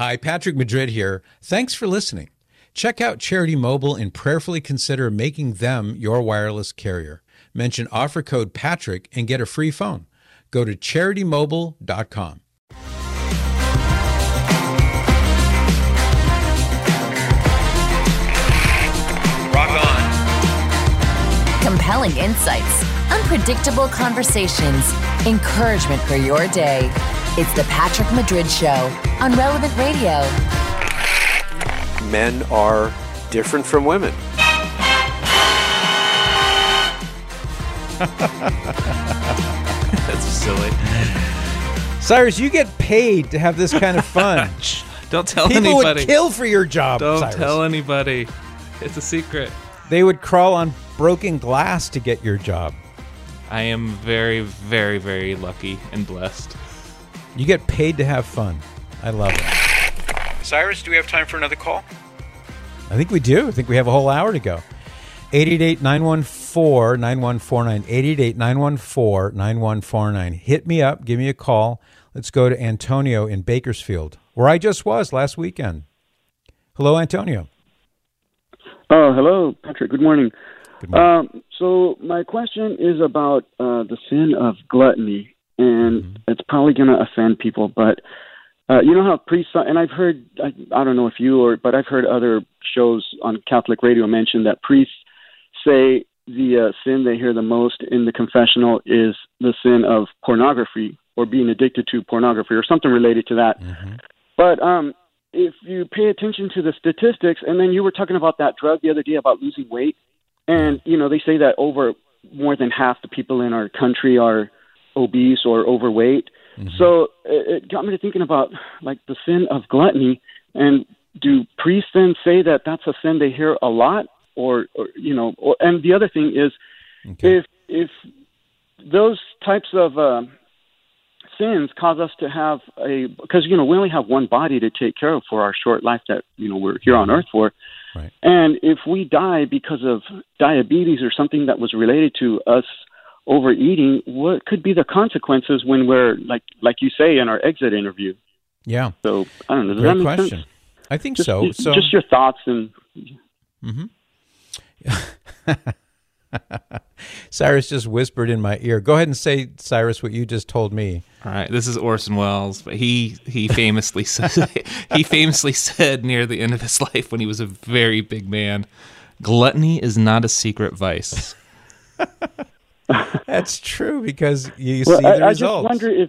Hi, Patrick Madrid here. Thanks for listening. Check out Charity Mobile and prayerfully consider making them your wireless carrier. Mention offer code Patrick and get a free phone. Go to CharityMobile.com. Rock on. Compelling insights, unpredictable conversations, encouragement for your day. It's the Patrick Madrid Show on Relevant Radio. Men are different from women. That's silly. Cyrus, you get paid to have this kind of fun. Don't tell People anybody. would kill for your job, Don't Cyrus. tell anybody. It's a secret. They would crawl on broken glass to get your job. I am very, very, very lucky and blessed. You get paid to have fun. I love it. Cyrus, do we have time for another call? I think we do. I think we have a whole hour to go. 888-914-9149. 888-914-9149. Hit me up. Give me a call. Let's go to Antonio in Bakersfield, where I just was last weekend. Hello, Antonio. Oh, hello, Patrick. Good morning. Good morning. So my question is about the sin of gluttony, and it's probably going to offend people, but you know how priests, and I've heard, I don't know if but I've heard other shows on Catholic radio mention that priests say the sin they hear the most in the confessional is the sin of pornography or being addicted to pornography or something related to that. Mm-hmm. But if you pay attention to the statistics, and then you were talking about that drug the other day about losing weight, and, you know, they say that more than half the people in our country are obese or overweight. Mm-hmm. So it got me to thinking about, like, the sin of gluttony, and do priests then say that that's a sin they hear a lot? And the other thing is, okay, if those types of sins cause us to have because, you know, we only have one body to take care of for our short life that, you know, we're here on earth for. Right. And if we die because of diabetes or something that was related to us overeating, what could be the consequences when we're, like you say in our exit interview? Yeah. So, I don't know. Does Great that make question. sense? I think so. Just your thoughts and... Mm-hmm. Cyrus just whispered in my ear. Go ahead and say, Cyrus, what you just told me. All right, this is Orson Welles, but he famously said near the end of his life when he was a very big man, gluttony is not a secret vice. That's true, because you see the results. I just wonder if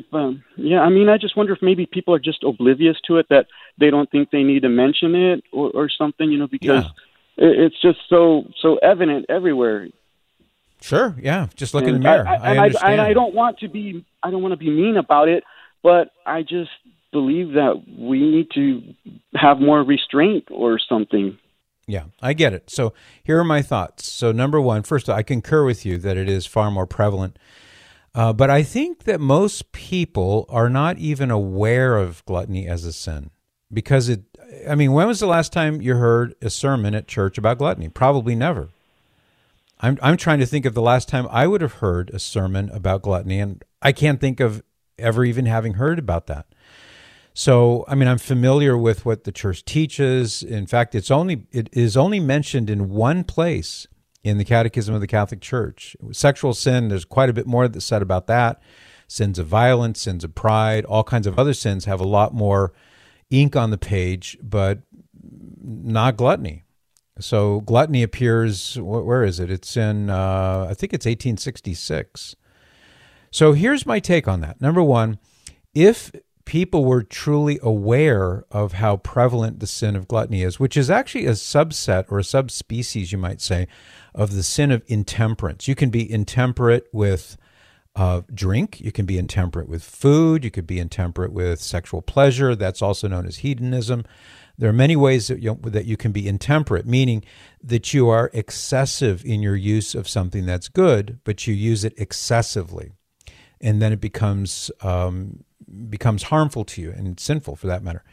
I just wonder if maybe people are just oblivious to it, that they don't think they need to mention it or something, you know, because it's just so evident everywhere. Sure, yeah. Just look in the mirror. I understand. I don't want to be mean about it, but I just believe that we need to have more restraint or something. Yeah, I get it. So here are my thoughts. So number one, first, I concur with you that it is far more prevalent. But I think that most people are not even aware of gluttony as a sin. Because when was the last time you heard a sermon at church about gluttony? Probably never. I'm trying to think of the last time I would have heard a sermon about gluttony, and I can't think of ever even having heard about that. So, I'm familiar with what the church teaches. In fact, it is only mentioned in one place in the Catechism of the Catholic Church. Sexual sin, there's quite a bit more that's said about that. Sins of violence, sins of pride, all kinds of other sins have a lot more ink on the page, but not gluttony. So gluttony appears, where is it? It's in, I think it's 1866. So here's my take on that. Number one, if people were truly aware of how prevalent the sin of gluttony is, which is actually a subset or a subspecies, you might say, of the sin of intemperance. You can be intemperate with drink. You can be intemperate with food. You could be intemperate with sexual pleasure. That's also known as hedonism. There are many ways that you can be intemperate, meaning that you are excessive in your use of something that's good, but you use it excessively, and then it becomes harmful to you and sinful for that matter.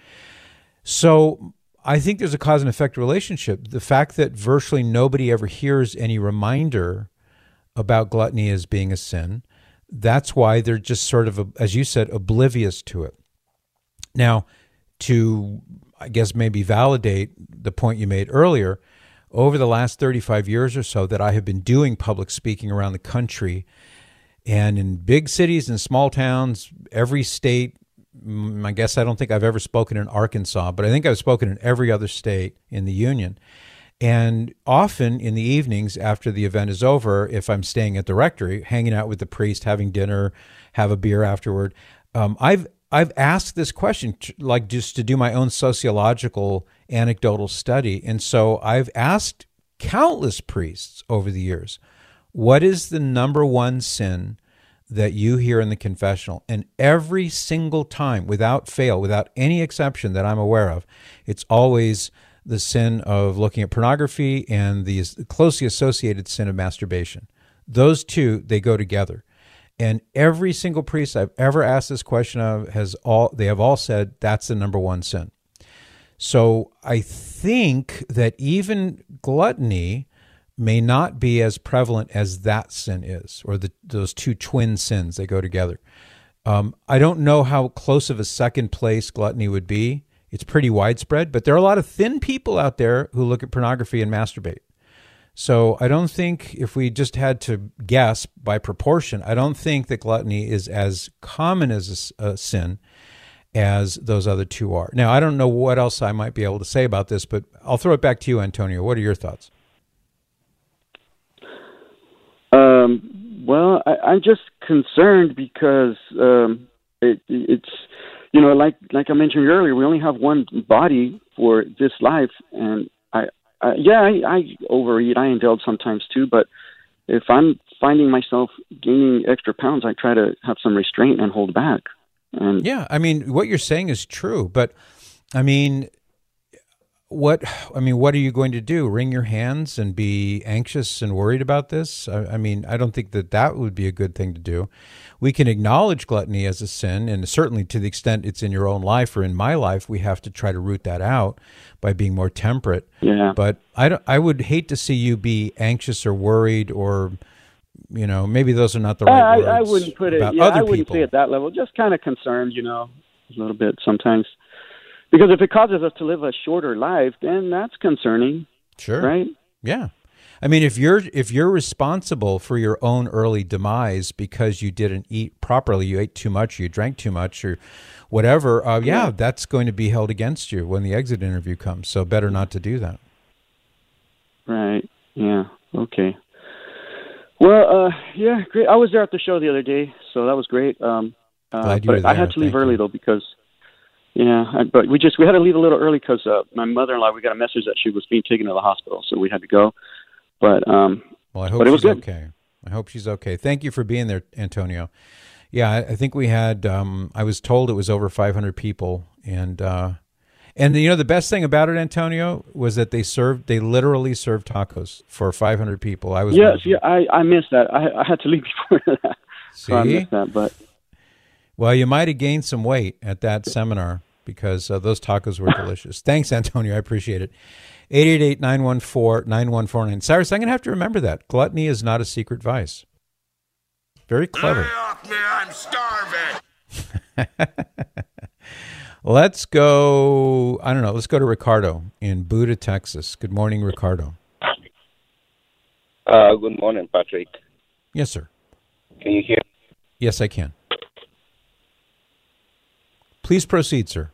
So I think there's a cause and effect relationship. The fact that virtually nobody ever hears any reminder about gluttony as being a sin, that's why they're just sort of, as you said, oblivious to it. Now, to, I guess, maybe validate the point you made earlier, over the last 35 years or so that I have been doing public speaking around the country and in big cities and small towns, every state. I guess I don't think I've ever spoken in Arkansas, but I think I've spoken in every other state in the union. And often in the evenings after the event is over, if I'm staying at the rectory, hanging out with the priest, having dinner, have a beer afterward, I've asked this question, like just to do my own sociological anecdotal study. And so I've asked countless priests over the years, what is the number one sin that you hear in the confessional? And every single time, without fail, without any exception that I'm aware of, it's always the sin of looking at pornography and the closely associated sin of masturbation. Those two, they go together. And every single priest I've ever asked this question of they have all said that's the number one sin. So I think that even gluttony may not be as prevalent as that sin is, or those two twin sins, they go together. I don't know how close of a second place gluttony would be. It's pretty widespread, but there are a lot of thin people out there who look at pornography and masturbate. So I don't think, if we just had to guess by proportion, I don't think that gluttony is as common as a sin as those other two are. Now, I don't know what else I might be able to say about this, but I'll throw it back to you, Antonio. What are your thoughts? Well, I'm just concerned because it's, like I mentioned earlier, we only have one body for this life, and I overeat. I indulge sometimes too, but if I'm finding myself gaining extra pounds, I try to have some restraint and hold back. And yeah, I mean, what you're saying is true, but I mean, what are you going to do? Wring your hands and be anxious and worried about this? I mean, I don't think that would be a good thing to do. We can acknowledge gluttony as a sin, and certainly to the extent it's in your own life or in my life, we have to try to root that out by being more temperate. Yeah. But I would hate to see you be anxious or worried, or maybe those are not the right words. I wouldn't put it. Yeah, I wouldn't say at that level. Just kind of concerned, a little bit sometimes. Because if it causes us to live a shorter life, then that's concerning. Sure. Right? Yeah. I mean, if you're responsible for your own early demise because you didn't eat properly, you ate too much, you drank too much, or whatever, that's going to be held against you when the exit interview comes. So better not to do that. Right. Yeah. Okay. Well, great. I was there at the show the other day, so that was great. Glad you were there. I had to leave early though because. Yeah, but we had to leave a little early because my mother-in-law, we got a message that she was being taken to the hospital, so we had to go. But well, I hope she's good. Okay. I hope she's okay. Thank you for being there, Antonio. Yeah, I think we had. I was told it was over 500 people, and the best thing about it, Antonio, was that they literally served tacos for 500 people. I missed that. I had to leave before that. See? So I missed that, but. Well, you might have gained some weight at that seminar because those tacos were delicious. Thanks, Antonio. I appreciate it. 888-914-9149. Cyrus, I'm going to have to remember that. Gluttony is not a secret vice. Very clever. Lay off me, I'm starving. Let's go to Ricardo in Buda, Texas. Good morning, Ricardo. Good morning, Patrick. Yes, sir. Can you hear me? Yes, I can. Please proceed, sir.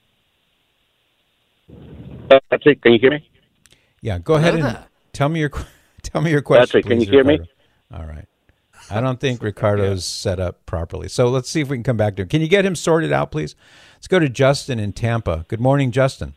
Patrick, can you hear me? Yeah, go ahead and tell me your question. Patrick, please, can you hear Ricardo. me? All right. I don't think Ricardo's set up properly. So let's see if we can come back to him. Can you get him sorted out, please? Let's go to Justin in Tampa. Good morning, Justin.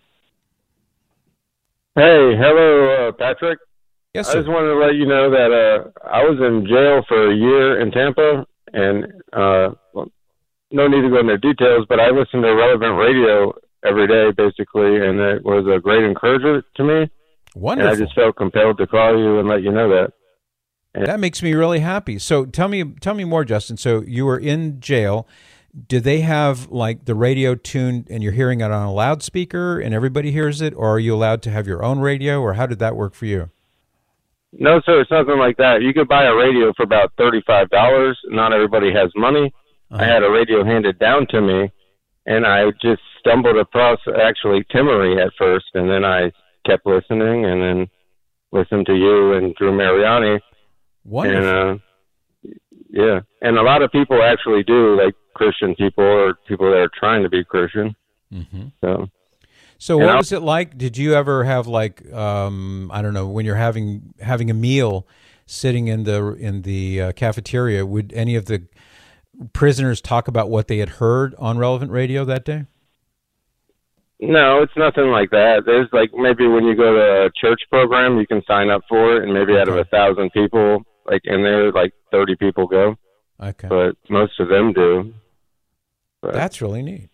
Hey, hello, Patrick. Yes, I sir. just wanted to let you know that I was in jail for a year in Tampa, and no need to go into details, but I listened to Relevant Radio every day, basically, and it was a great encouragement to me. Wonderful. And I just felt compelled to call you and let you know that. And that makes me really happy. So tell me more, Justin. So you were in jail. Do they have like the radio tuned and you're hearing it on a loudspeaker and everybody hears it, or are you allowed to have your own radio, or how did that work for you? No, sir, it's nothing like that. You could buy a radio for about $35. Not everybody has money. I had a radio handed down to me, and I just stumbled across actually Timmery at first, and then I kept listening, and then listened to you and Drew Mariani. Wonderful. And, and a lot of people actually do, like Christian people or people that are trying to be Christian. Mm-hmm. So what was it like? Did you ever have like, I don't know, when you're having a meal, sitting in the cafeteria, would any of the prisoners talk about what they had heard on Relevant Radio that day? No, it's nothing like that. There's like maybe when you go to a church program, you can sign up for it, and maybe out of 1,000 people, like in there, like 30 people go. Okay. But most of them do. But that's really neat.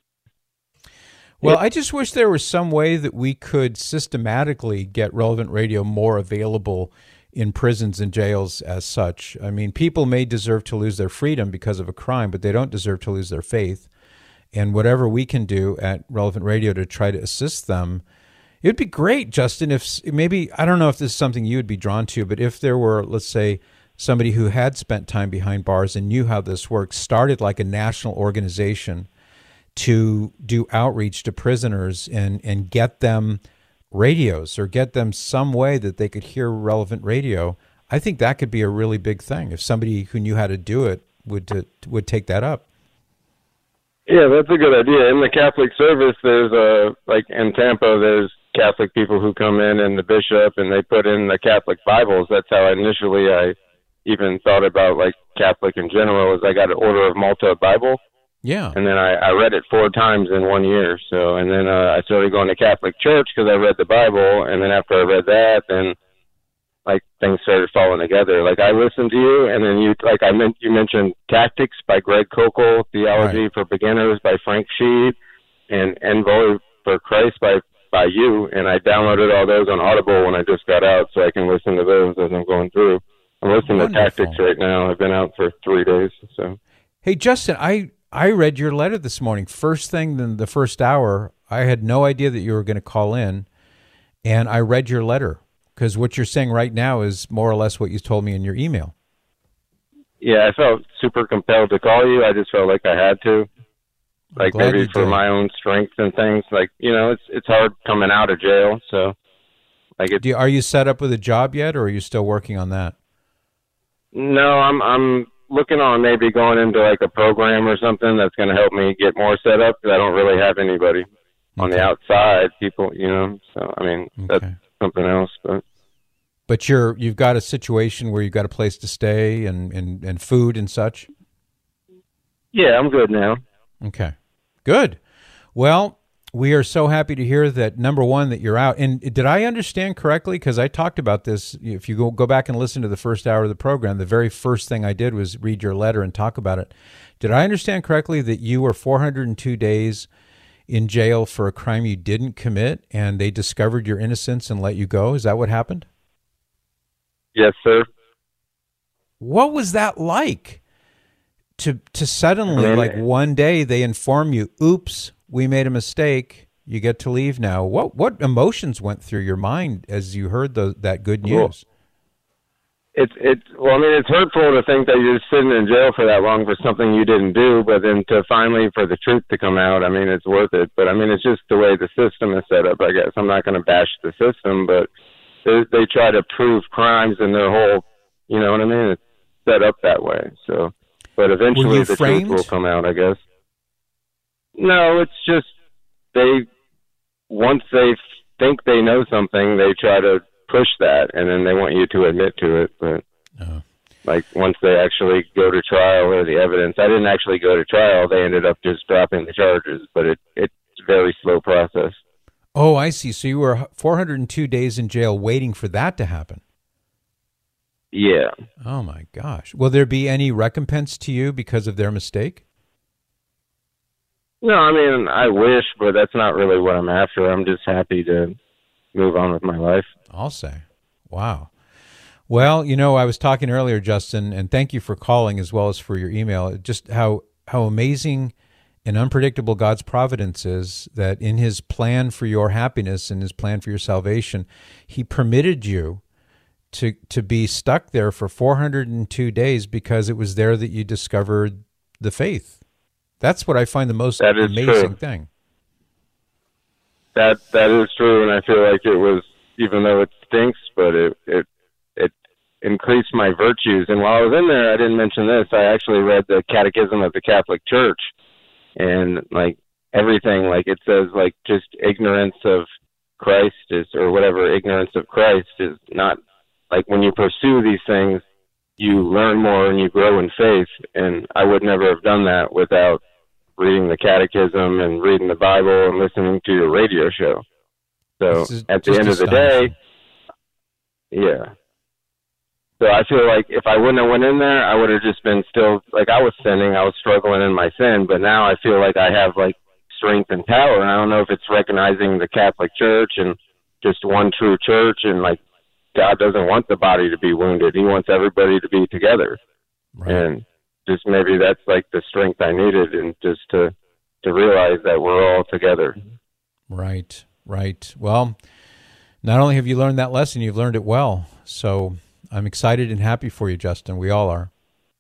Well, I just wish there was some way that we could systematically get Relevant Radio more available in prisons and jails as such. I mean, people may deserve to lose their freedom because of a crime, but they don't deserve to lose their faith. And whatever we can do at Relevant Radio to try to assist them, it would be great, Justin, if maybe, I don't know if this is something you would be drawn to, but if there were, let's say, somebody who had spent time behind bars and knew how this works, started like a national organization to do outreach to prisoners and get them radios or get them some way that they could hear Relevant Radio, I think that could be a really big thing. If somebody who knew how to do it would take that up. Yeah, that's a good idea. In the Catholic service, there's like in Tampa, there's Catholic people who come in and the bishop, and they put in the Catholic Bibles. That's how initially I even thought about like Catholic in general, is I got an Order of Malta Bible. Yeah. And then I read it 4 times in 1 year. So, and then I started going to Catholic church because I read the Bible. And then after I read that, then like things started falling together. Like I listened to you, and then you mentioned Tactics by Greg Koukl, Theology for Beginners by Frank Sheed, and Envoy for Christ by you. And I downloaded all those on Audible when I just got out, so I can listen to those as I'm going through. I'm listening to Tactics right now. I've been out for 3 days. So, hey Justin, I read your letter this morning. First thing in the first hour, I had no idea that you were going to call in, and I read your letter because what you're saying right now is more or less what you told me in your email. Yeah, I felt super compelled to call you. I just felt like I had to, like maybe for my own strength and things. Like, you know, it's hard coming out of jail. So, like, are you set up with a job yet, or are you still working on that? No, I'm looking on maybe going into like a program or something that's going to help me get more set up, because I don't really have anybody on the outside, people, you know. So, I mean, that's something else. But you've got a situation where you've got a place to stay and food and such? Yeah, I'm good now. Okay, good. Well, we are so happy to hear that, number one, that you're out. And did I understand correctly? Because I talked about this. If you go back and listen to the first hour of the program, the very first thing I did was read your letter and talk about it. Did I understand correctly that you were 402 days in jail for a crime you didn't commit, and they discovered your innocence and let you go? Is that what happened? Yes, sir. What was that like? To suddenly, like one day, they inform you, oops, we made a mistake, you get to leave now. What emotions went through your mind as you heard that good news? Well, I mean, it's hurtful to think that you're sitting in jail for that long for something you didn't do, but then to finally for the truth to come out, I mean, it's worth it. But I mean, it's just the way the system is set up, I guess. I'm not going to bash the system, but they try to prove crimes in their whole, you know what I mean? It's set up that way. So, but eventually the truth will come out, I guess. No, it's just once they think they know something, they try to push that, and then they want you to admit to it. But like once they actually go to trial or the evidence, I didn't actually go to trial. They ended up just dropping the charges, but it's a very slow process. Oh, I see. So you were 402 days in jail waiting for that to happen. Yeah. Oh my gosh. Will there be any recompense to you because of their mistake? No, I mean, I wish, but that's not really what I'm after. I'm just happy to move on with my life. I'll say. Wow. Well, you know, I was talking earlier, Justin, and thank you for calling as well as for your email, just how amazing and unpredictable God's providence is, that in his plan for your happiness and his plan for your salvation, he permitted you to be stuck there for 402 days because it was there that you discovered the faith. That's what I find the most amazing thing. that is true, and I feel like it was, even though it stinks, but it increased my virtues. And while I was in there, I didn't mention this, I actually read the Catechism of the Catholic Church, and like everything, like it says, like just ignorance of Christ is, or whatever, ignorance of Christ is not, like when you pursue these things, you learn more and you grow in faith. And I would never have done that without reading the Catechism and reading the Bible and listening to your radio show. So at the end of the day, yeah. So I feel like if I wouldn't have went in there, I would have just been still, like I was sinning, I was struggling in my sin, but now I feel like I have like strength and power. And I don't know if it's recognizing the Catholic Church and just one true church, and like God doesn't want the body to be wounded. He wants everybody to be together. Right. And just maybe that's like the strength I needed, and just to realize that we're all together. Right. Well, not only have you learned that lesson, you've learned it well. So I'm excited and happy for you, Justin. We all are.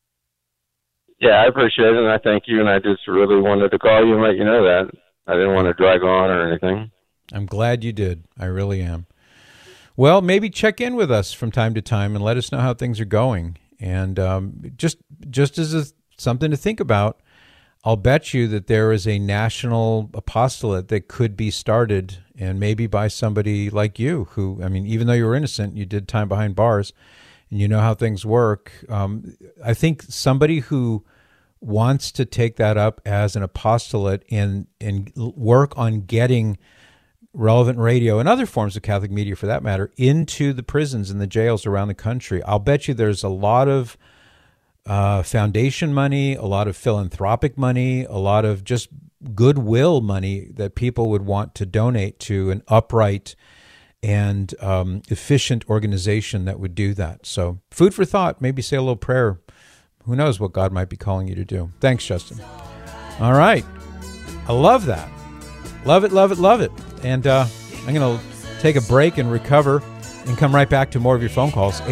Yeah, I appreciate it, and I thank you, and I just really wanted to call you and let you know that. I didn't want to drag on or anything. I'm glad you did. I really am. Well, maybe check in with us from time to time and let us know how things are going. And just as something to think about, I'll bet you that there is a national apostolate that could be started, and maybe by somebody like you who, I mean, even though you were innocent, you did time behind bars, and you know how things work. I think somebody who wants to take that up as an apostolate and work on getting Relevant Radio and other forms of Catholic media, for that matter, into the prisons and the jails around the country. I'll bet you there's a lot of foundation money, a lot of philanthropic money, a lot of just goodwill money that people would want to donate to an upright and efficient organization that would do that. So food for thought, maybe say a little prayer. Who knows what God might be calling you to do. Thanks, Justin. All right. I love that. Love it, love it, love it. And I'm going to take a break and recover and come right back to more of your phone calls.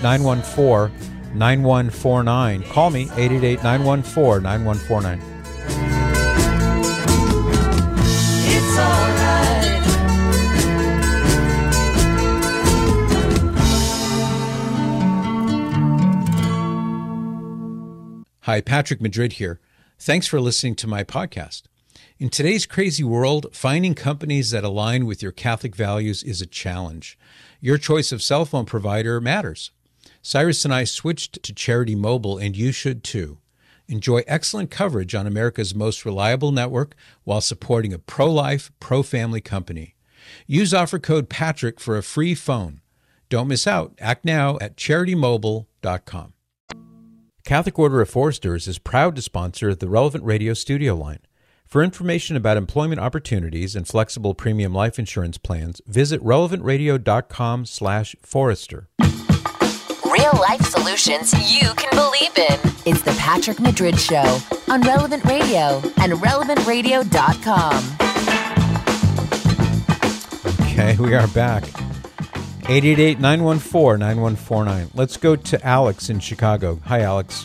888-914-9149. Call me, 888-914-9149. It's all right. Hi, Patrick Madrid here. Thanks for listening to my podcast. In today's crazy world, finding companies that align with your Catholic values is a challenge. Your choice of cell phone provider matters. Cyrus and I switched to Charity Mobile, and you should too. Enjoy excellent coverage on America's most reliable network while supporting a pro-life, pro-family company. Use offer code PATRICK for a free phone. Don't miss out. Act now at CharityMobile.com. Catholic Order of Foresters is proud to sponsor the Relevant Radio studio line. For information about employment opportunities and flexible premium life insurance plans, visit relevantradio.com/forester. Real life solutions you can believe in. It's the Patrick Madrid Show on Relevant Radio and relevantradio.com. Okay, we are back. 888-914-9149. Let's go to Alex in Chicago. Hi, Alex.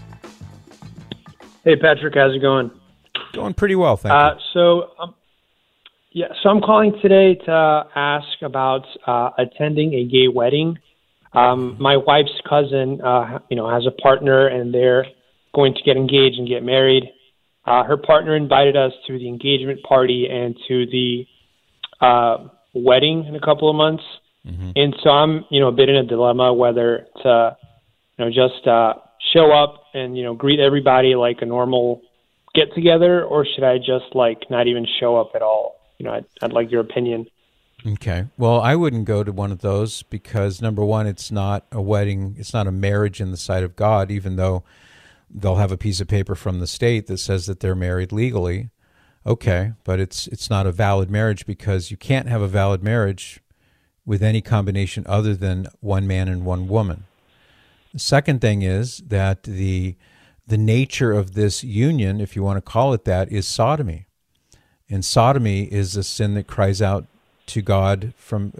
Hey, Patrick. How's it going? Going pretty well, thank you. So I'm calling today to ask about attending a gay wedding. My wife's cousin, has a partner, and they're going to get engaged and get married. Her partner invited us to the engagement party and to the wedding in a couple of months. Mm-hmm. And so I'm, a bit in a dilemma whether to, just show up and, greet everybody like a normal get together, or should I just not even show up at all? I'd like your opinion. Okay. Well, I wouldn't go to one of those because, number one, it's not a wedding. It's not a marriage in the sight of God, even though they'll have a piece of paper from the state that says that they're married legally. Okay. But it's not a valid marriage because you can't have a valid marriage with any combination other than one man and one woman. The second thing is that the nature of this union, if you want to call it that, is sodomy. And sodomy is a sin that cries out to God for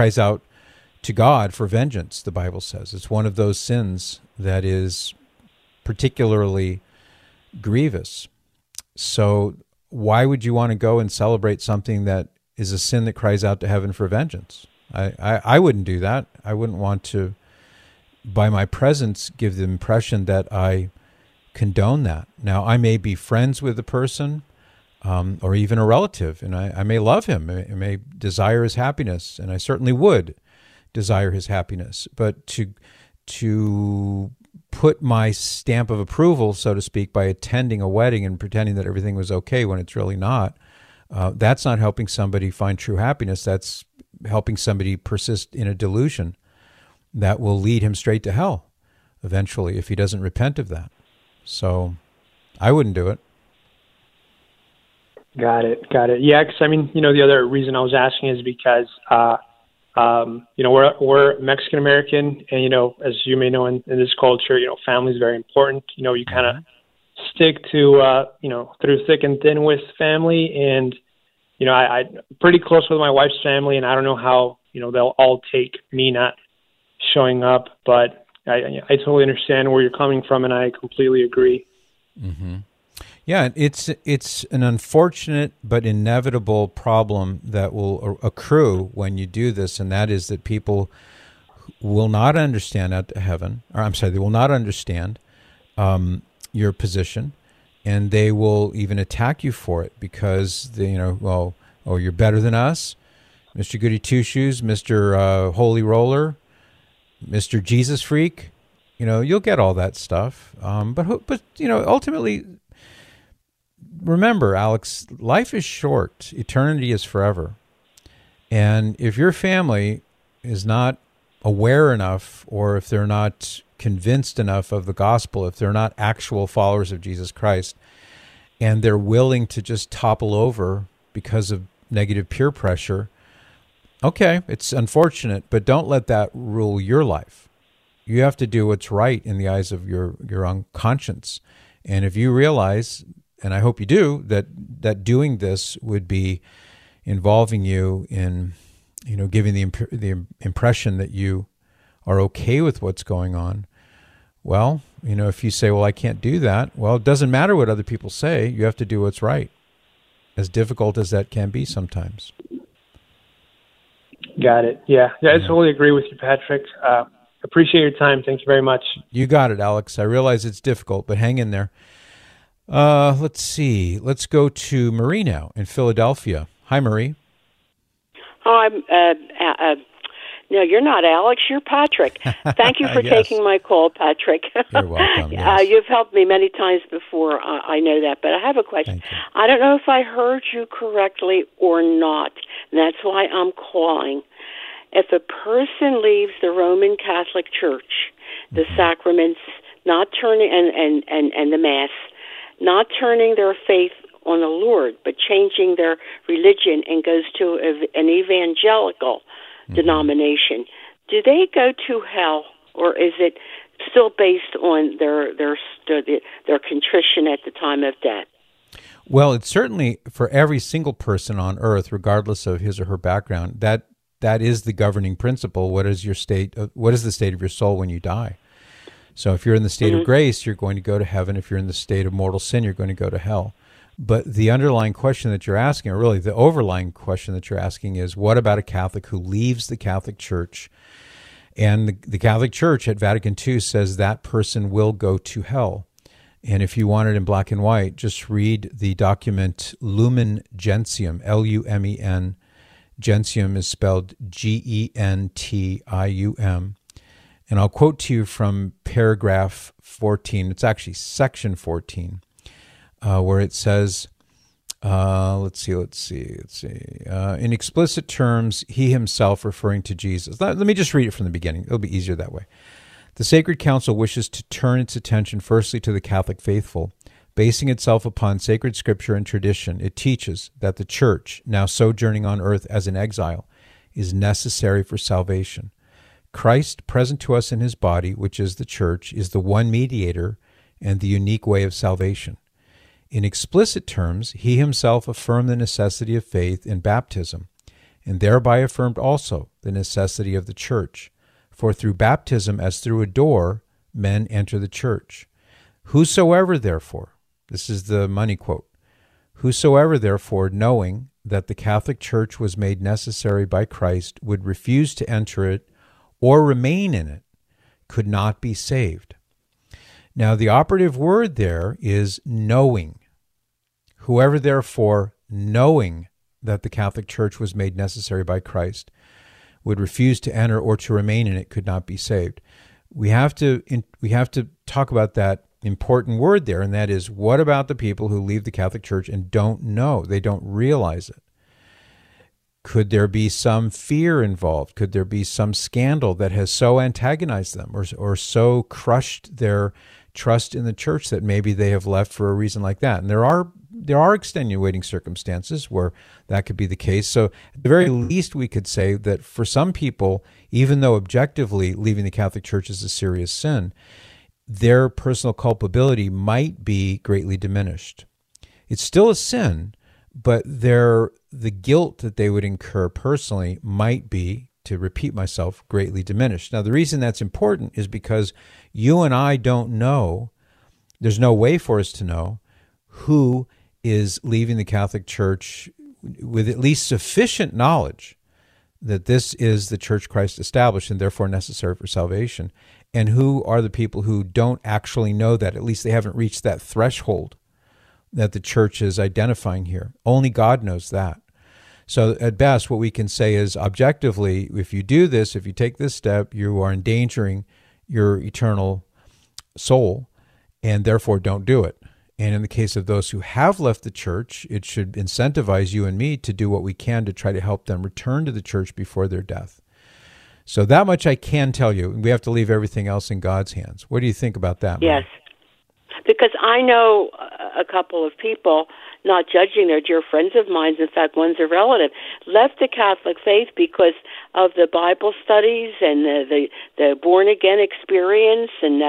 vengeance, the Bible says. It's one of those sins that is particularly grievous. So why would you want to go and celebrate something that is a sin that cries out to heaven for vengeance. I wouldn't do that. I wouldn't want to, by my presence, give the impression that I condone that. Now, I may be friends with the person, or even a relative, and I may love him, I may desire his happiness, and I certainly would desire his happiness. But to put my stamp of approval, so to speak, by attending a wedding and pretending that everything was okay when it's really not, that's not helping somebody find true happiness. That's helping somebody persist in a delusion that will lead him straight to hell eventually if he doesn't repent of that. So I wouldn't do it. Got it. Yeah, because the other reason I was asking is because we're Mexican American, and as you may know in this culture, family is very important. You kind of stick to through thick and thin with family, and I'm pretty close with my wife's family, and I don't know how they'll all take me not showing up, but I totally understand where you're coming from, and I completely agree. Mm-hmm. Yeah, it's an unfortunate but inevitable problem that will accrue when you do this, and that is that people will not understand they will not understand your position, and they will even attack you for it because you're better than us, Mr. Goody Two Shoes, Mr. Holy Roller, Mr. Jesus Freak. You'll get all that stuff, but ultimately. Remember, Alex, life is short. Eternity is forever. And if your family is not aware enough, or if they're not convinced enough of the gospel, if they're not actual followers of Jesus Christ, and they're willing to just topple over because of negative peer pressure, okay, it's unfortunate, but don't let that rule your life. You have to do what's right in the eyes of your own conscience. And if you realize, and I hope you do, that doing this would be involving you in, giving the impression that you are okay with what's going on. Well, if you say, well, I can't do that, well, it doesn't matter what other people say. You have to do what's right, as difficult as that can be sometimes. Got it. Yeah, I totally agree with you, Patrick. Appreciate your time. Thank you very much. You got it, Alex. I realize it's difficult, but hang in there. Let's see. Let's go to Marie now in Philadelphia. Hi, Marie. Oh, no, you're not Alex. You're Patrick. Thank you for Yes. taking my call, Patrick. You're welcome. Yes. You've helped me many times before. I know that, but I have a question. I don't know if I heard you correctly or not, and that's why I'm calling. If a person leaves the Roman Catholic Church, the sacraments, not turning and the Mass, not turning their faith on the Lord, but changing their religion and goes to an evangelical denomination, do they go to hell, or is it still based on their contrition at the time of death? Well, it's certainly for every single person on earth, regardless of his or her background, that is the governing principle. What is your state? What is the state of your soul when you die? So if you're in the state of grace, you're going to go to heaven. If you're in the state of mortal sin, you're going to go to hell. But the underlying question that you're asking, or really the overlying question that you're asking, is what about a Catholic who leaves the Catholic Church? And the Catholic Church at Vatican II says that person will go to hell. And if you want it in black and white, just read the document Lumen Gentium, Lumen. Gentium is spelled Gentium. And I'll quote to you from paragraph 14. It's actually section 14, where it says, let's see. In explicit terms, he himself, referring to Jesus. Let me just read it from the beginning. It'll be easier that way. The Sacred Council wishes to turn its attention firstly to the Catholic faithful. Basing itself upon sacred scripture and tradition, it teaches that the Church, now sojourning on earth as an exile, is necessary for salvation. Christ, present to us in his body, which is the Church, is the one mediator and the unique way of salvation. In explicit terms, he himself affirmed the necessity of faith in baptism, and thereby affirmed also the necessity of the Church. For through baptism, as through a door, men enter the Church. Whosoever, therefore, this is the money quote, whosoever, therefore, knowing that the Catholic Church was made necessary by Christ would refuse to enter it or remain in it could not be saved. Now, the operative word there is knowing. Whoever, therefore, knowing that the Catholic Church was made necessary by Christ would refuse to enter or to remain in it could not be saved. We have to talk about that important word there, and that is, what about the people who leave the Catholic Church and don't know? They don't realize it. Could there be some fear involved? Could there be some scandal that has so antagonized them or so crushed their trust in the church that maybe they have left for a reason like that? And there are extenuating circumstances where that could be the case. So at the very least, we could say that for some people, even though objectively leaving the Catholic Church is a serious sin, their personal culpability might be greatly diminished. It's still a sin, but the guilt that they would incur personally might be, to repeat myself, greatly diminished. Now, the reason that's important is because you and I don't know, there's no way for us to know who is leaving the Catholic Church with at least sufficient knowledge that this is the church Christ established and therefore necessary for salvation, and who are the people who don't actually know that. At least they haven't reached that threshold that the church is identifying here. Only God knows that. So at best, what we can say is, objectively, if you do this, if you take this step, you are endangering your eternal soul, and therefore don't do it. And in the case of those who have left the church, it should incentivize you and me to do what we can to try to help them return to the church before their death. So that much I can tell you. We have to leave everything else in God's hands. What do you think about that, Mary? Yes, because I know a couple of people, not judging, they're dear friends of mine, in fact, one's a relative, left the Catholic faith because of the Bible studies and the born-again experience, and,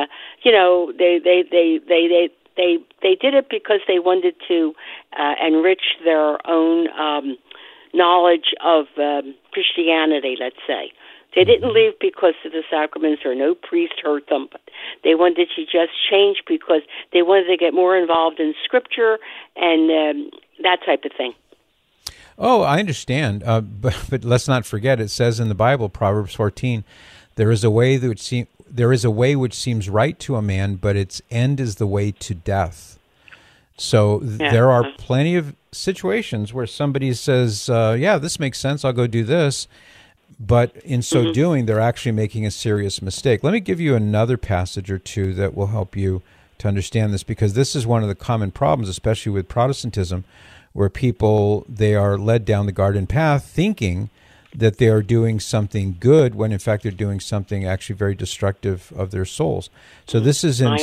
they did it because they wanted to enrich their own knowledge of Christianity, let's say. They didn't leave because of the sacraments or no priest hurt them, but they wanted to just change because they wanted to get more involved in Scripture and that type of thing. Oh, I understand, but let's not forget, it says in the Bible, Proverbs 14, there is a way which seems right to a man, but its end is the way to death. So there are plenty of situations where somebody says, yeah, this makes sense, I'll go do this. But in so doing, they're actually making a serious mistake. Let me give you another passage or two that will help you to understand this, because this is one of the common problems, especially with Protestantism, where people, they are led down the garden path thinking that they are doing something good when in fact they're doing something actually very destructive of their souls. So this is in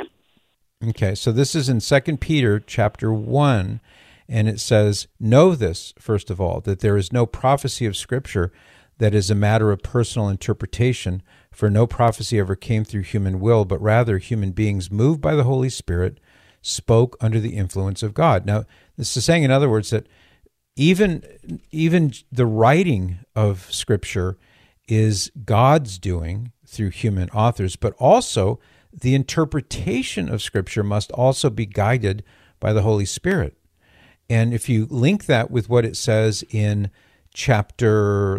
this is in 2 Peter chapter 1, and it says, "Know this, first of all, that there is no prophecy of Scripture that is a matter of personal interpretation, for no prophecy ever came through human will, but rather human beings moved by the Holy Spirit spoke under the influence of God." Now, this is saying, in other words, that even the writing of Scripture is God's doing through human authors, but also the interpretation of Scripture must also be guided by the Holy Spirit. And if you link that with what it says in chapter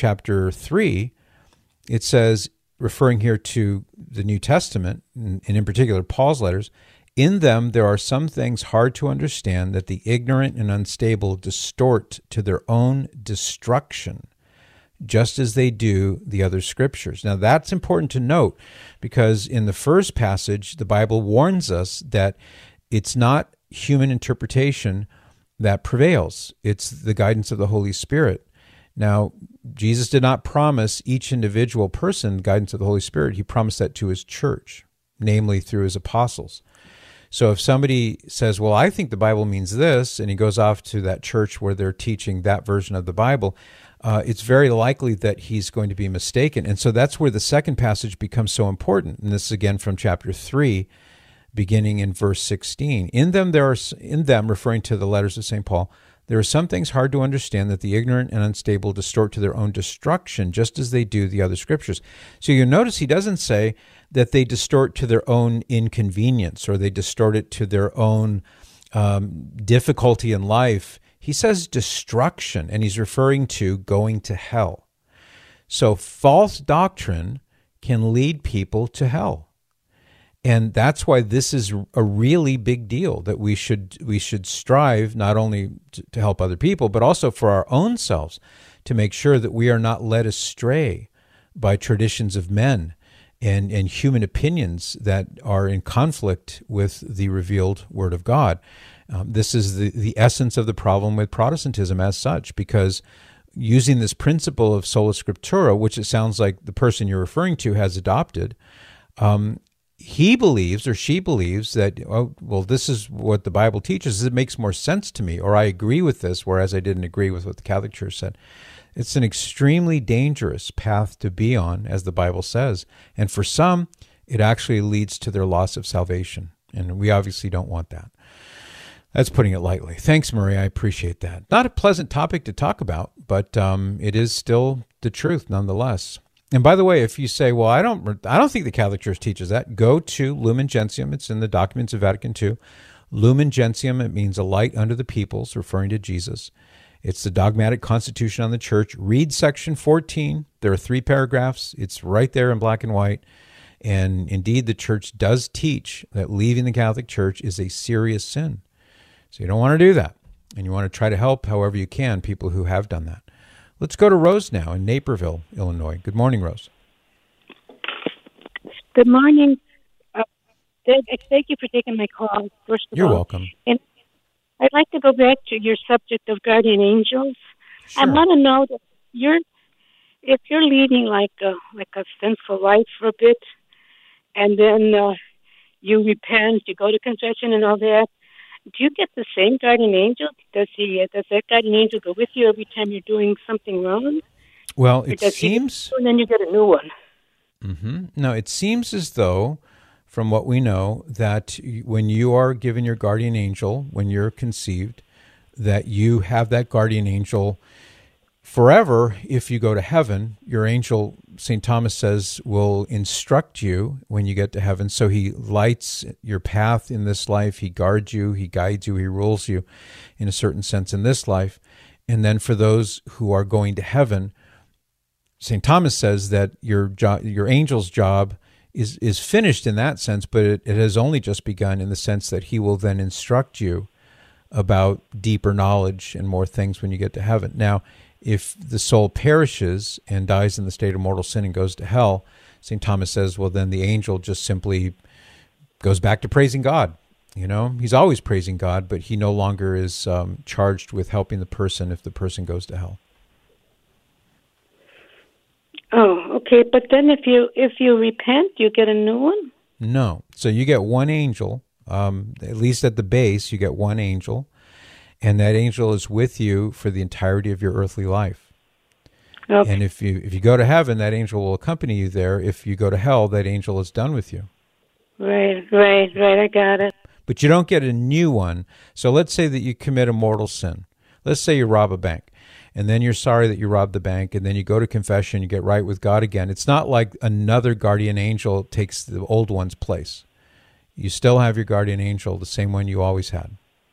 3, it says, referring here to the New Testament, and in particular Paul's letters, "In them there are some things hard to understand that the ignorant and unstable distort to their own destruction, just as they do the other Scriptures." Now that's important to note, because in the first passage, the Bible warns us that it's not human interpretation that prevails. It's the guidance of the Holy Spirit. Now, Jesus did not promise each individual person guidance of the Holy Spirit. He promised that to his church, namely through his apostles. So if somebody says, well, I think the Bible means this, and he goes off to that church where they're teaching that version of the Bible, it's very likely that he's going to be mistaken. And so that's where the second passage becomes so important. And this is again from chapter 3, beginning in verse 16. In them, referring to the letters of St. Paul, there are some things hard to understand that the ignorant and unstable distort to their own destruction, just as they do the other Scriptures. So you'll notice he doesn't say that they distort to their own inconvenience or they distort it to their own difficulty in life. He says destruction, and he's referring to going to hell. So false doctrine can lead people to hell. And that's why this is a really big deal, that we should strive not only to help other people, but also for our own selves to make sure that we are not led astray by traditions of men and human opinions that are in conflict with the revealed Word of God. This is the essence of the problem with Protestantism as such, because using this principle of sola scriptura, which it sounds like the person you're referring to has adopted, he believes or she believes that, oh, well, this is what the Bible teaches. It makes more sense to me, or I agree with this, whereas I didn't agree with what the Catholic Church said. It's an extremely dangerous path to be on, as the Bible says. And for some, it actually leads to their loss of salvation. And we obviously don't want that. That's putting it lightly. Thanks, Marie. I appreciate that. Not a pleasant topic to talk about, but it is still the truth nonetheless. And by the way, if you say, well, I don't think the Catholic Church teaches that, go to Lumen Gentium. It's in the documents of Vatican II. Lumen Gentium, it means a light unto the peoples, referring to Jesus. It's the dogmatic constitution on the church. Read section 14. There are 3 paragraphs. It's right there in black and white. And indeed, the church does teach that leaving the Catholic Church is a serious sin. So you don't want to do that. And you want to try to help however you can people who have done that. Let's go to Rose now in Naperville, Illinois. Good morning, Rose. Good morning. Thank you for taking my call, first of all. You're welcome. And I'd like to go back to your subject of guardian angels. Sure. I want to know that if you're leading like a sinful life for a bit, and then you repent, you go to confession and all that, do you get the same guardian angel? Does that guardian angel go with you every time you're doing something wrong? Well, it seems... And then you get a new one. Mm-hmm. No, it seems as though, from what we know, that when you are given your guardian angel, when you're conceived, that you have that guardian angel forever. If you go to heaven, your angel, St. Thomas says, will instruct you when you get to heaven. So he lights your path in this life. He guards you. He guides you. He rules you in a certain sense in this life. And then for those who are going to heaven, St. Thomas says that your angel's job is finished in that sense, but it has only just begun in the sense that he will then instruct you about deeper knowledge and more things when you get to heaven. Now, if the soul perishes and dies in the state of mortal sin and goes to hell, St. Thomas says, well, then the angel just simply goes back to praising God. You know, he's always praising God, but he no longer is charged with helping the person if the person goes to hell. Oh, okay. But then if you repent, you get a new one? No. So you get one angel, at least at the base, you get one angel. And that angel is with you for the entirety of your earthly life. Okay. And if you go to heaven, that angel will accompany you there. If you go to hell, that angel is done with you. Right. I got it. But you don't get a new one. So let's say that you commit a mortal sin. Let's say you rob a bank. And then you're sorry that you robbed the bank. And then you go to confession, you get right with God again. It's not like another guardian angel takes the old one's place. You still have your guardian angel, the same one you always had.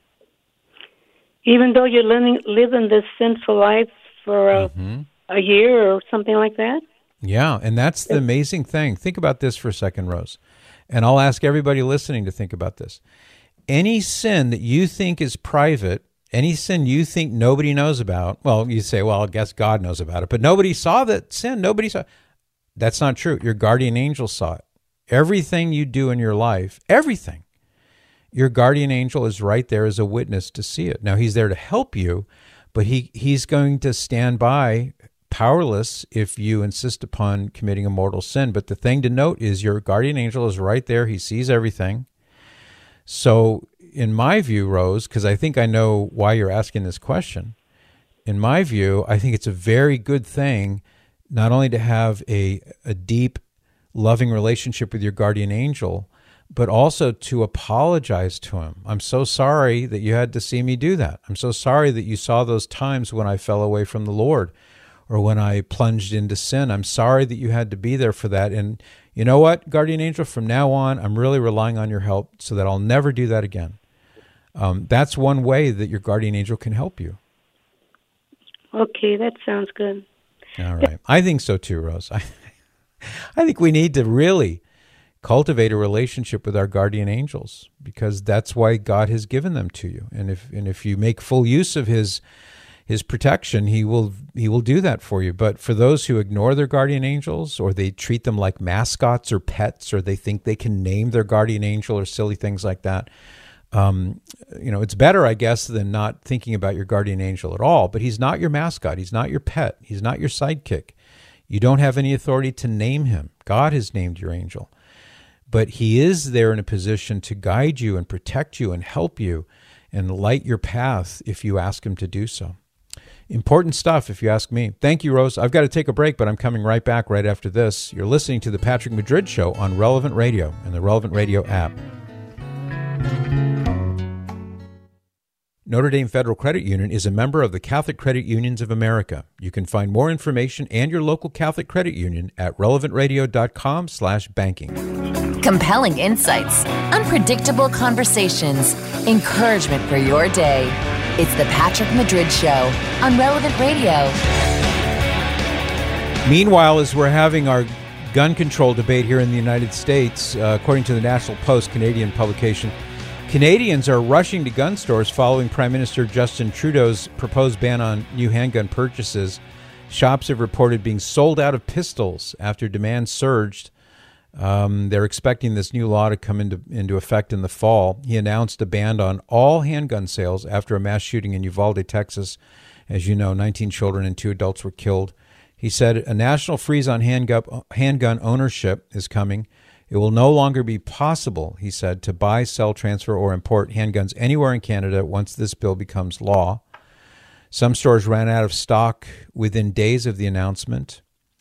Even though you're living this sinful life for a year or something like that? Yeah, and that's the amazing thing. Think about this for a second, Rose. And I'll ask everybody listening to think about this. Any sin that you think is private, any sin you think nobody knows about, well, you say, well, I guess God knows about it, but nobody saw that sin. Nobody saw. That's not true. Your guardian angel saw it. Everything you do in your life, everything. Your guardian angel is right there as a witness to see it. Now, he's there to help you, but he's going to stand by powerless if you insist upon committing a mortal sin. But the thing to note is your guardian angel is right there. He sees everything. So in my view, Rose, because I think I know why you're asking this question, in my view, I think it's a very good thing not only to have a deep, loving relationship with your guardian angel, but also to apologize to him. I'm so sorry that you had to see me do that. I'm so sorry that you saw those times when I fell away from the Lord or when I plunged into sin. I'm sorry that you had to be there for that. And you know what, guardian angel, from now on, I'm really relying on your help so that I'll never do that again. That's one way that your guardian angel can help you. Okay, that sounds good. All right. I think so too, Rose. I think we need to really cultivate a relationship with our guardian angels, because that's why God has given them to you. And if you make full use of his protection, he will do that for you. But for those who ignore their guardian angels, or they treat them like mascots or pets, or they think they can name their guardian angel or silly things like that, it's better, I guess, than not thinking about your guardian angel at all. But he's not your mascot. He's not your pet. He's not your sidekick. You don't have any authority to name him. God has named your angel. But he is there in a position to guide you and protect you and help you and light your path if you ask him to do so. Important stuff, if you ask me. Thank you, Rose. I've got to take a break, but I'm coming right back right after this. You're listening to The Patrick Madrid Show on Relevant Radio and the Relevant Radio app. Notre Dame Federal Credit Union is a member of the Catholic Credit Unions of America. You can find more information and your local Catholic credit union at relevantradio.com/banking. Compelling insights, unpredictable conversations, encouragement for your day. It's the Patrick Madrid Show on Relevant Radio. Meanwhile, as we're having our gun control debate here in the United States, according to the National Post, Canadian publication, Canadians are rushing to gun stores following Prime Minister Justin Trudeau's proposed ban on new handgun purchases. Shops have reported being sold out of pistols after demand surged. They're expecting this new law to come into effect in the fall. He announced a ban on all handgun sales after a mass shooting in Uvalde, Texas. As you know, 19 children and 2 adults were killed. He said a national freeze on handgun ownership is coming. It will no longer be possible, he said, to buy, sell, transfer, or import handguns anywhere in Canada once this bill becomes law. Some stores ran out of stock within days of the announcement.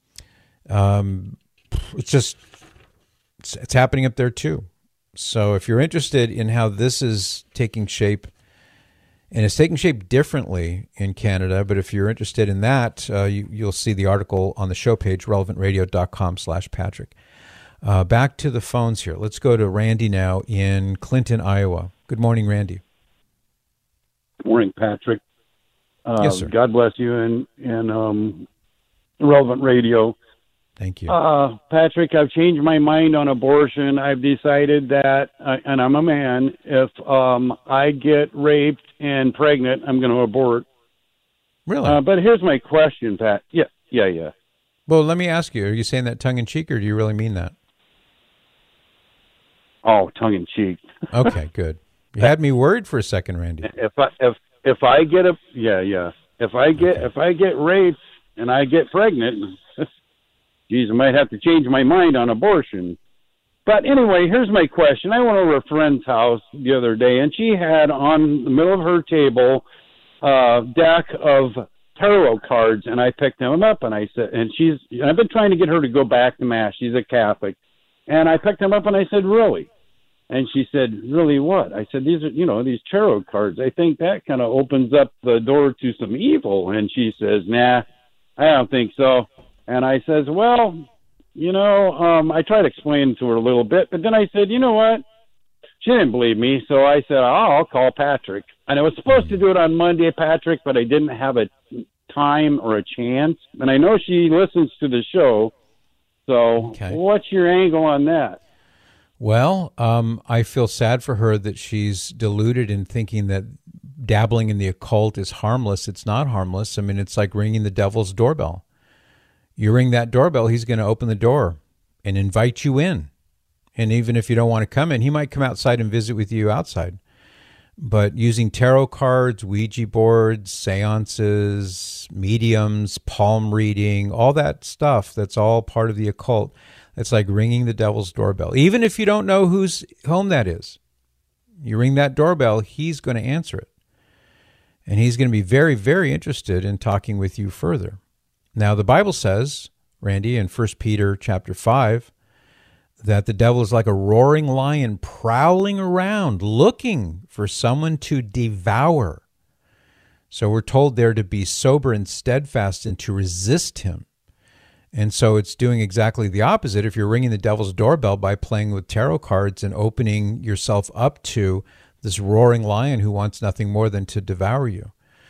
It's happening up there too. So if you're interested in how this is taking shape, and it's taking shape differently in Canada, but if you're interested in that, you'll see the article on the show page, relevantradio.com/Patrick. Back to the phones here. Let's go to Randy now in Clinton, Iowa. Good morning, Randy. Good morning, Patrick. Yes, sir. God bless you and Relevant Radio. Thank you. Patrick, I've changed my mind on abortion. I've decided that, and I'm a man, if I get raped and pregnant, I'm going to abort. Really? But here's my question, Pat. Yeah. Well, let me ask you, are you saying that tongue-in-cheek, or do you really mean that? Oh, tongue-in-cheek. Okay, good. You had me worried for a second, Randy. If I get if I get raped and I get pregnant, geez, I might have to change my mind on abortion. But anyway, here's my question. I went over a friend's house the other day, and she had on the middle of her table a deck of tarot cards, and I picked them up, and I said, I've been trying to get her to go back to Mass. She's a Catholic. And I picked them up, and I said, really? And she said, really what? I said, these are, these tarot cards. I think that kind of opens up the door to some evil. And she says, nah, I don't think so. And I says, well, I tried to explain to her a little bit, but then I said, you know what? She didn't believe me. So I said, I'll call Patrick. And I was supposed to do it on Monday, Patrick, but I didn't have a time or a chance. And I know she listens to the show. So What's your angle on that? Well, I feel sad for her that she's deluded in thinking that dabbling in the occult is harmless. It's not harmless. I mean, it's like ringing the devil's doorbell. You ring that doorbell, he's going to open the door and invite you in. And even if you don't want to come in, he might come outside and visit with you outside. But using tarot cards, Ouija boards, seances, mediums, palm reading, all that stuff, that's all part of the occult. It's like ringing the devil's doorbell. Even if you don't know whose home that is, you ring that doorbell, he's going to answer it. And he's going to be very, very interested in talking with you further. Now, the Bible says, Randy, in 1 Peter chapter 5, that the devil is like a roaring lion prowling around, looking for someone to devour. So we're told there to be sober and steadfast and to resist him. And so it's doing exactly the opposite if you're ringing the devil's doorbell by playing with tarot cards and opening yourself up to this roaring lion who wants nothing more than to devour you.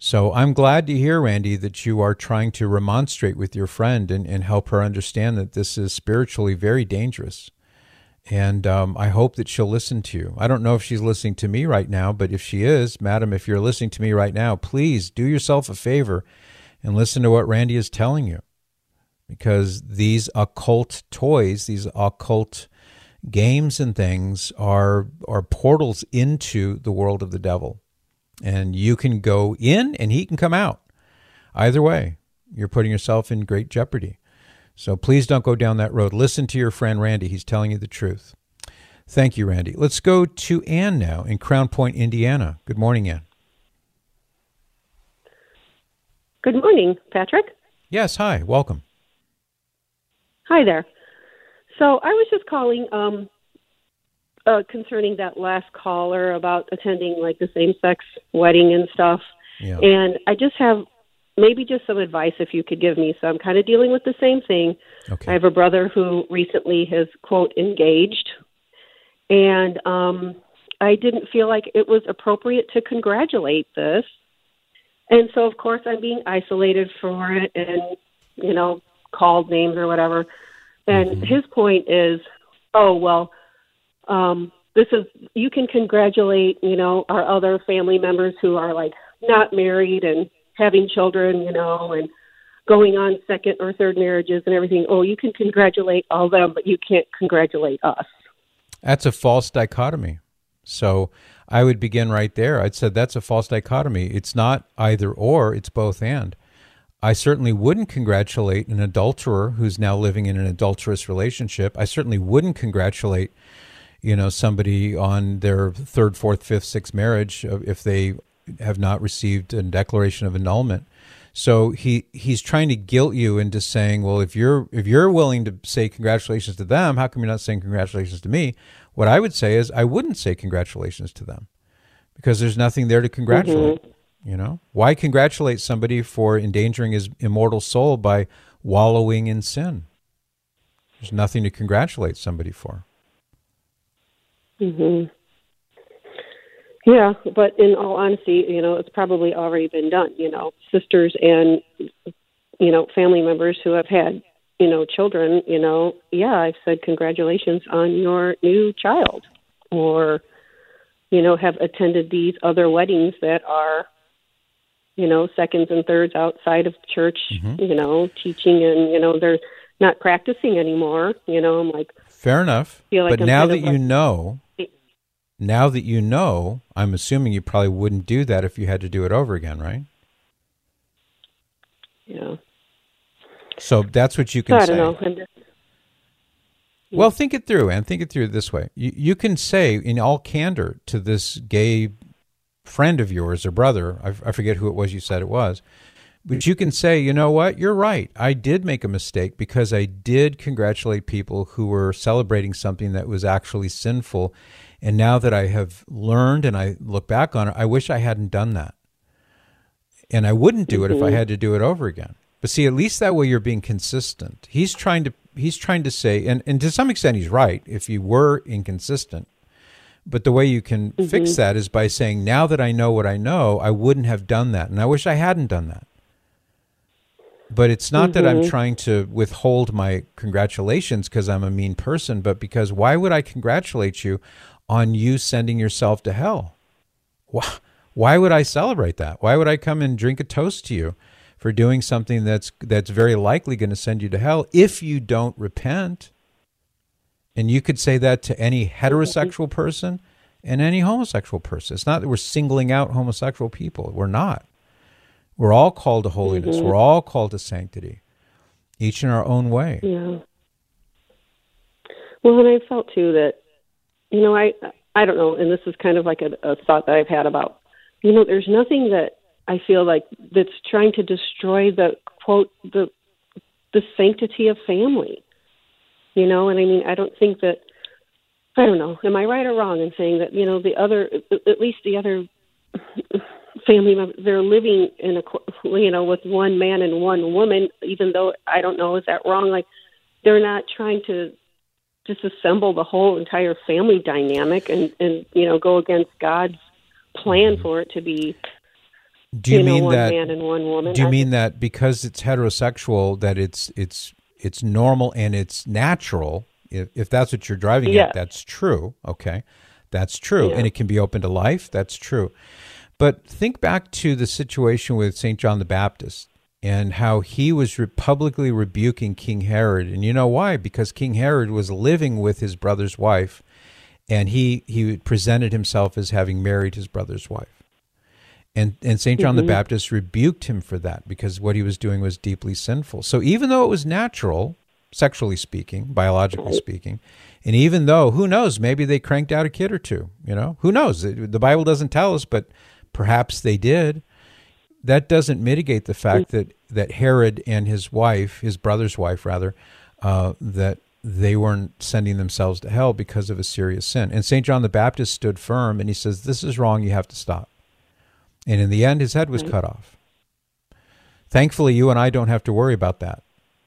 So I'm glad to hear, Randy, that you are trying to remonstrate with your friend and help her understand that this is spiritually very dangerous. And I hope that she'll listen to you. I don't know if she's listening to me right now, but if she is, madam, if you're listening to me right now, please do yourself a favor and listen to what Randy is telling you. Because these occult toys, these occult games and things are portals into the world of the devil. And you can go in and he can come out. Either way, you're putting yourself in great jeopardy. So please don't go down that road. Listen to your friend Randy. He's telling you the truth. Thank you, Randy. Let's go to Ann now in Crown Point, Indiana. Good morning, Ann. Good morning, Patrick. Yes, hi. Welcome. Hi there. So I was just calling concerning that last caller about attending like the same-sex wedding and stuff. Yeah. And I just have maybe just some advice if you could give me. So I'm kind of dealing with the same thing. Okay. I have a brother who recently has, quote, engaged. And I didn't feel like it was appropriate to congratulate this. And so, of course, I'm being isolated for it and, you know, called names or whatever. And his point is, oh, well, this is, you can congratulate, you know, our other family members who are like not married and having children, you know, and going on second or third marriages and everything. Oh, you can congratulate all them, but you can't congratulate us. That's a false dichotomy. So I would begin right there. I'd say that's a false dichotomy. It's not either or, it's both and. I certainly wouldn't congratulate an adulterer who's now living in an adulterous relationship. I certainly wouldn't congratulate, you know, somebody on their third, fourth, fifth, sixth marriage if they have not received a declaration of annulment. So he's trying to guilt you into saying, well, if you're willing to say congratulations to them, how come you're not saying congratulations to me? What I would say is I wouldn't say congratulations to them because there's nothing there to congratulate. You know, why congratulate somebody for endangering his immortal soul by wallowing in sin? There's nothing to congratulate somebody for. Yeah, but in all honesty, you know, it's probably already been done. You know, sisters and, you know, family members who have had, you know, children, you know, yeah, I've said congratulations on your new child, or, you know, have attended these other weddings that are, you know, seconds and thirds outside of church, you know, teaching, and, you know, they're not practicing anymore. You know, I'm like, fair enough. Like but now that you know, I'm assuming you probably wouldn't do that if you had to do it over again, right? Yeah. So that's what you can say. I don't know. Well, think it through, and think it through this way. You can say in all candor to this gay friend of yours or brother, I forget who it was you said it was, but you can say, you know what, you're right. I did make a mistake because I did congratulate people who were celebrating something that was actually sinful. And now that I have learned and I look back on it, I wish I hadn't done that. And I wouldn't do it if I had to do it over again. But see, at least that way you're being consistent. He's trying to say, and to some extent he's right, if you were inconsistent. But the way you can fix that is by saying, now that I know what I know, I wouldn't have done that. And I wish I hadn't done that. But it's not that I'm trying to withhold my congratulations because I'm a mean person, but because why would I congratulate you on you sending yourself to hell? Why would I celebrate that? Why would I come and drink a toast to you for doing something that's very likely going to send you to hell if you don't repent? And you could say that to any heterosexual person and any homosexual person. It's not that we're singling out homosexual people. We're not. We're all called to holiness. We're all called to sanctity, each in our own way. Yeah. Well, and I felt, too, that, you know, I don't know, and this is kind of like a thought that I've had about, you know, there's nothing that I feel like that's trying to destroy the, quote, the sanctity of family. You know, and I mean, I don't think that, I don't know, am I right or wrong in saying that, you know, the other, at least the other family members, they're living in a, you know, with one man and one woman, even though, I don't know, is that wrong? Like, they're not trying to disassemble the whole entire family dynamic and you know, go against God's plan for it to be, Do you mean one that man and one woman? Do you mean that because it's heterosexual that it's normal and it's natural? If that's what you're driving at, that's true. Okay, that's true, and it can be open to life. That's true. But think back to the situation with St. John the Baptist and how he was publicly rebuking King Herod. And you know why? Because King Herod was living with his brother's wife, and he presented himself as having married his brother's wife. And St. John the Baptist rebuked him for that because what he was doing was deeply sinful. So even though it was natural, sexually speaking, biologically speaking, and even though, who knows, maybe they cranked out a kid or two, who knows? The Bible doesn't tell us, but perhaps they did. That doesn't mitigate the fact that Herod and his wife, his brother's wife rather, that they weren't sending themselves to hell because of a serious sin. And St. John the Baptist stood firm and he says, this is wrong, you have to stop. And in the end, his head was cut off. Thankfully, you and I don't have to worry about that.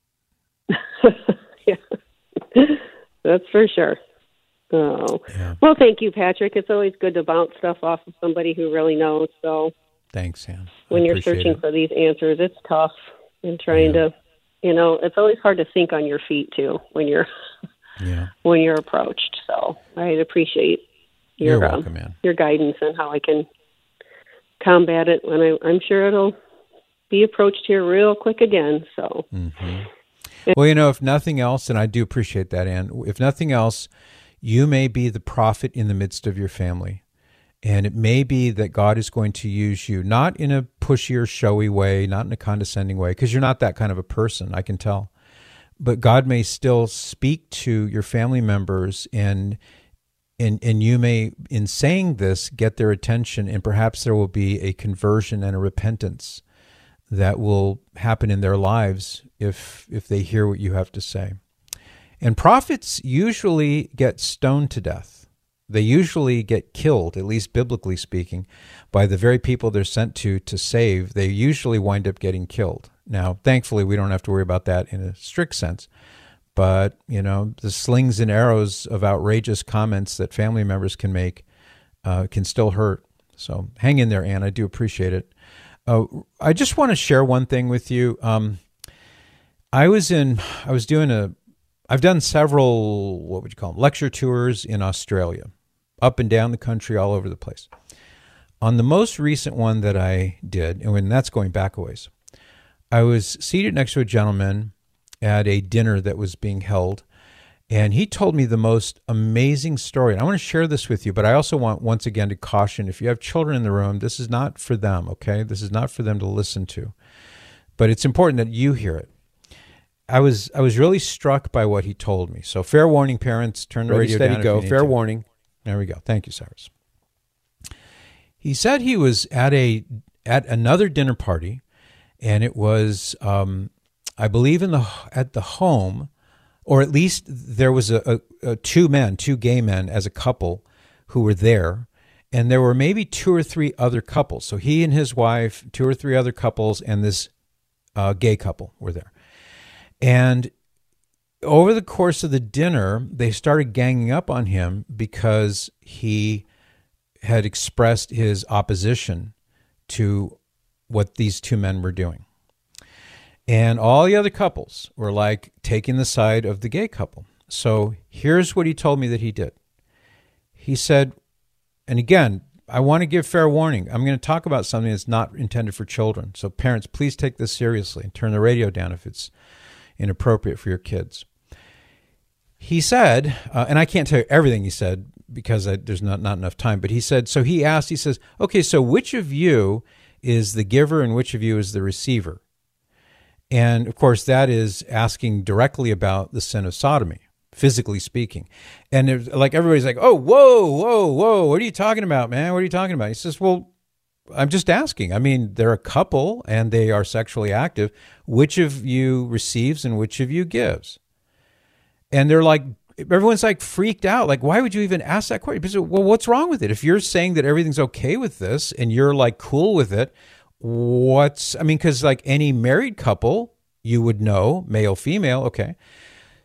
Yeah, that's for sure. Oh. Yeah. Well, thank you, Patrick. It's always good to bounce stuff off of somebody who really knows. So, thanks, Ann. When you're searching for these answers, it's tough and trying to, it's always hard to think on your feet too when you're when you're approached. So, I appreciate your welcome, Ann. Your guidance on how I can combat it. When I'm sure it'll be approached here real quick again. So. Well, if nothing else, and I do appreciate that, Ann, if nothing else, you may be the prophet in the midst of your family. And it may be that God is going to use you, not in a pushy or showy way, not in a condescending way, because you're not that kind of a person, I can tell. But God may still speak to your family members, and you may, in saying this, get their attention, and perhaps there will be a conversion and a repentance that will happen in their lives if they hear what you have to say. And prophets usually get stoned to death. They usually get killed, at least biblically speaking, by the very people they're sent to save. They usually wind up getting killed. Now, thankfully, we don't have to worry about that in a strict sense. But, the slings and arrows of outrageous comments that family members can make can still hurt. So hang in there, Ann. I do appreciate it. I just want to share one thing with you. I've done several, what would you call them, lecture tours in Australia, up and down the country, all over the place. On the most recent one that I did, and when that's going back a ways, I was seated next to a gentleman at a dinner that was being held, and he told me the most amazing story. And I want to share this with you, but I also want, once again, to caution, if you have children in the room, this is not for them, okay? This is not for them to listen to. But it's important that you hear it. I was really struck by what he told me. So fair warning, parents, turn the radio down. Go. Fair warning. There we go. Thank you, Cyrus. He said he was at another dinner party, and it was, I believe, at the home, or at least there was two gay men as a couple who were there, and there were maybe 2 or 3 other couples. So he and his wife, 2 or 3 other couples, and this gay couple were there. And over the course of the dinner, they started ganging up on him because he had expressed his opposition to what these 2 men were doing. And all the other couples were like taking the side of the gay couple. So here's what he told me that he did. He said, and again, I want to give fair warning. I'm going to talk about something that's not intended for children. So parents, please take this seriously and turn the radio down if it's inappropriate for your kids. He said, and I can't tell you everything he said because there's not enough time, but he said, so he says, okay, so which of you is the giver and which of you is the receiver? And of course, that is asking directly about the sin of sodomy, physically speaking. And everybody's like, oh, whoa, what are you talking about, man? What are you talking about? He says, well, I'm just asking. I mean, they're a couple and they are sexually active. Which of you receives and which of you gives? And they're like, everyone's like freaked out. Like, why would you even ask that question? Because, well, what's wrong with it? If you're saying that everything's okay with this and you're like cool with it, because like any married couple, you would know, male, female, okay.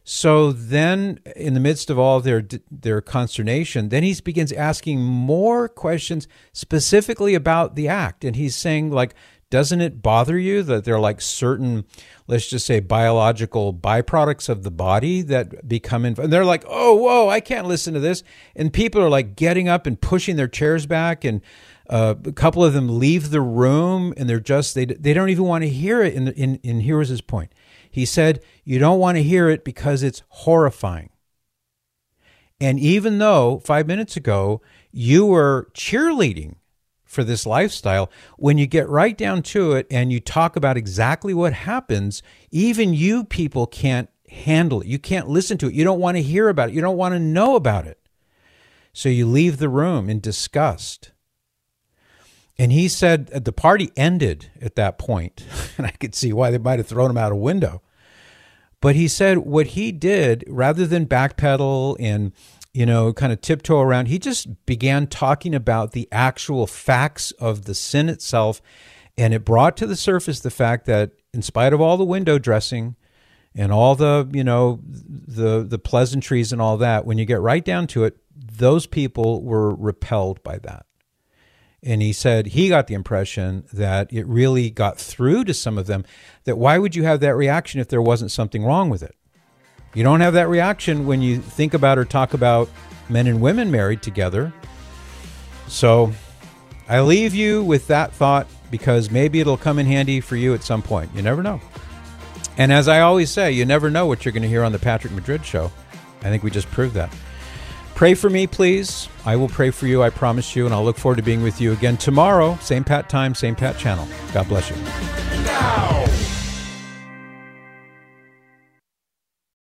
So then, in the midst of all their consternation, then he begins asking more questions specifically about the act. And he's saying, like, doesn't it bother you that there are like certain, let's just say, biological byproducts of the body that become and they're like, oh, whoa, I can't listen to this. And people are like getting up and pushing their chairs back, and a couple of them leave the room, and they're just, they don't even want to hear it. And here was his point. He said, you don't want to hear it because it's horrifying. And even though 5 minutes ago you were cheerleading for this lifestyle, when you get right down to it and you talk about exactly what happens, even you people can't handle it. You can't listen to it. You don't want to hear about it. You don't want to know about it. So you leave the room in disgust. And he said the party ended at that point, and I could see why they might have thrown him out a window. But he said what he did, rather than backpedal and, kind of tiptoe around, he just began talking about the actual facts of the sin itself. And it brought to the surface the fact that in spite of all the window dressing and all the, the pleasantries and all that, when you get right down to it, those people were repelled by that. And he said he got the impression that it really got through to some of them, that why would you have that reaction if there wasn't something wrong with it? You don't have that reaction when you think about or talk about men and women married together. So I leave you with that thought, because maybe it'll come in handy for you at some point. You never know. And as I always say, you never know what you're going to hear on the Patrick Madrid Show. I think we just proved that. Pray for me, please. I will pray for you, I promise you, and I'll look forward to being with you again tomorrow. Same Pat time, same Pat channel. God bless you. Now.